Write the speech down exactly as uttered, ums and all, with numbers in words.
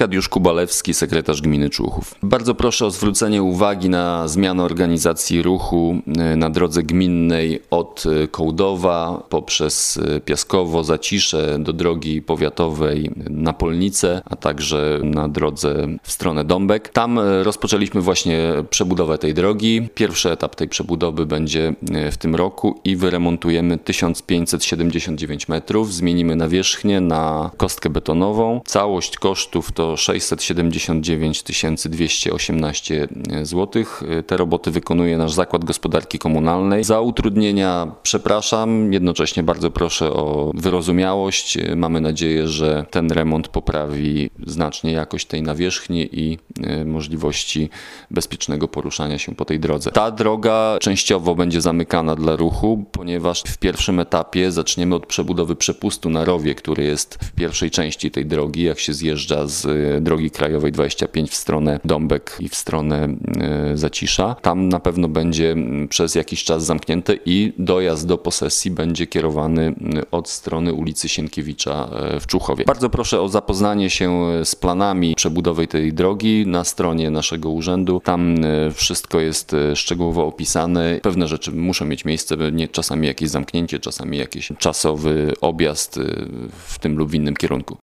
Arkadiusz Kubalewski, sekretarz gminy Człuchów. Bardzo proszę o zwrócenie uwagi na zmianę organizacji ruchu na drodze gminnej od Kołdowa poprzez Piaskowo, Zacisze do drogi powiatowej na Polnice, a także na drodze w stronę Dąbek. Tam rozpoczęliśmy właśnie przebudowę tej drogi. Pierwszy etap tej przebudowy będzie w tym roku i wyremontujemy tysiąc pięćset siedemdziesiąt dziewięć metrów. Zmienimy nawierzchnię na kostkę betonową. Całość kosztów to sześćset siedemdziesiąt dziewięć tysięcy dwieście osiemnaście złotych. Te roboty wykonuje nasz Zakład Gospodarki Komunalnej. Za utrudnienia przepraszam, jednocześnie bardzo proszę o wyrozumiałość. Mamy nadzieję, że ten remont poprawi znacznie jakość tej nawierzchni i możliwości bezpiecznego poruszania się po tej drodze. Ta droga częściowo będzie zamykana dla ruchu, ponieważ w pierwszym etapie zaczniemy od przebudowy przepustu na rowie, który jest w pierwszej części tej drogi, jak się zjeżdża z drogi krajowej dwadzieścia pięć w stronę Dąbek i w stronę Zacisza. Tam na pewno będzie przez jakiś czas zamknięte i dojazd do posesji będzie kierowany od strony ulicy Sienkiewicza w Człuchowie. Bardzo proszę o zapoznanie się z planami przebudowy tej drogi na stronie naszego urzędu. Tam wszystko jest szczegółowo opisane. Pewne rzeczy muszą mieć miejsce, nie, czasami jakieś zamknięcie, czasami jakiś czasowy objazd w tym lub w innym kierunku.